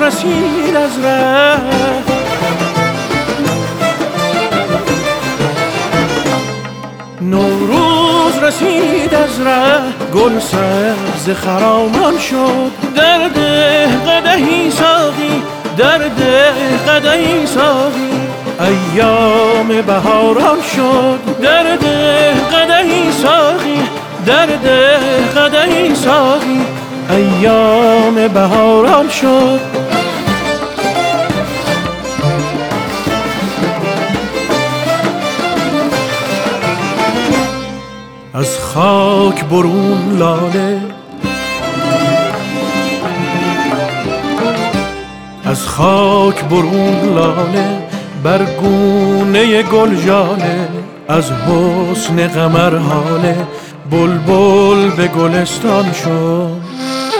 رسید از ره، نوروز رسید از ره، گل سبز خرامان شد. درد قدحی ساقی، درد قدحی ساقی، ایام بهاران شد. درد قدحی ساقی، درد قدحی ساقی، ایام بهاران شد. از خاک برون لاله، از خاک برون لاله، بر گونه گل ژاله. از حسن قمر هاله، بلبل به گلستان شد.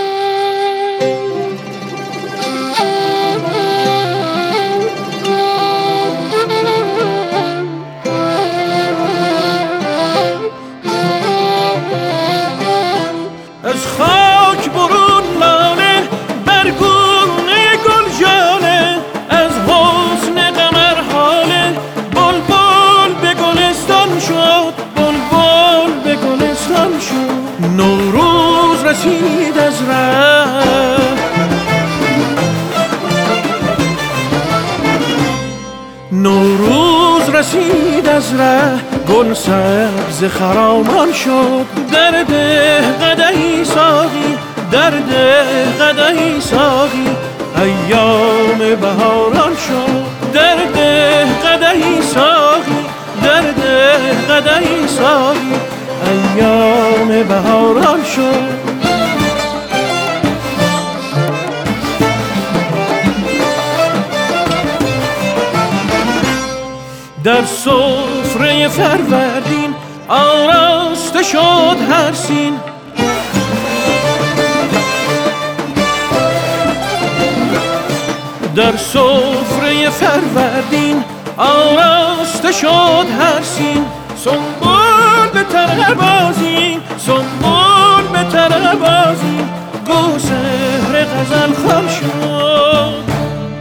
از خاک برون لاله، بر گونه گل ژاله. از حسن قمر هاله، بلبل به گلستان شد. بلبل به گلستان شد. نوروز رسید از ره، نوروز رسید از ره، گل سبز خرامان شد. درد قدحی ساقی، درد قدحی ساقی، ایام بهاران شد. درد قدحی ساقی، درد قدحی ساقی، ایام بهاران شد. در سفره فروردین آراسته شد هر سین. در سفره فروردین آراسته شد هر سین. سنبول به طرح بازی، سنبول به طرح بازی، گو سحر غزل خوان شد.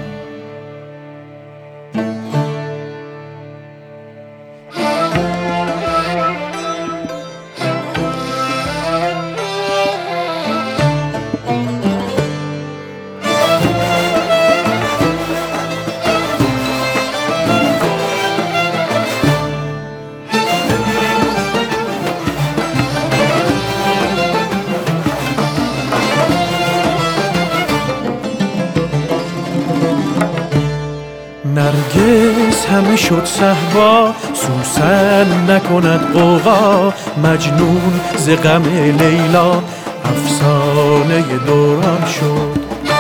نرگس همه شد صهبا، سوسن نکند غوغا. مجنون ز غم لیلا، افسانه دوران شد.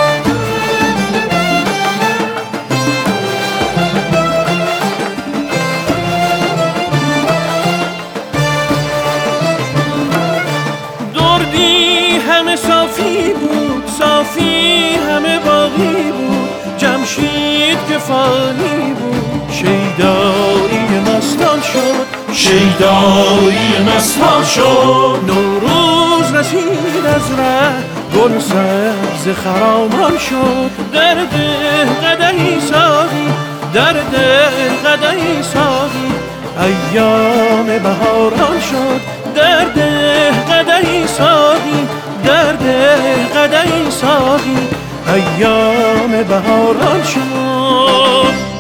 دردی همه صافی بود، صافی همه باقی بود. جمشید که فانی بود، شیدایی مستان شد. شیدایی مستان شد. نوروز رسید از ره، گل سبز خرامان شد. درد قدحی ساقی، درد قدحی ساقی، ایام بهاران شد. درد قدحی ساقی، درد قدحی ساقی، ایام بهاران شد.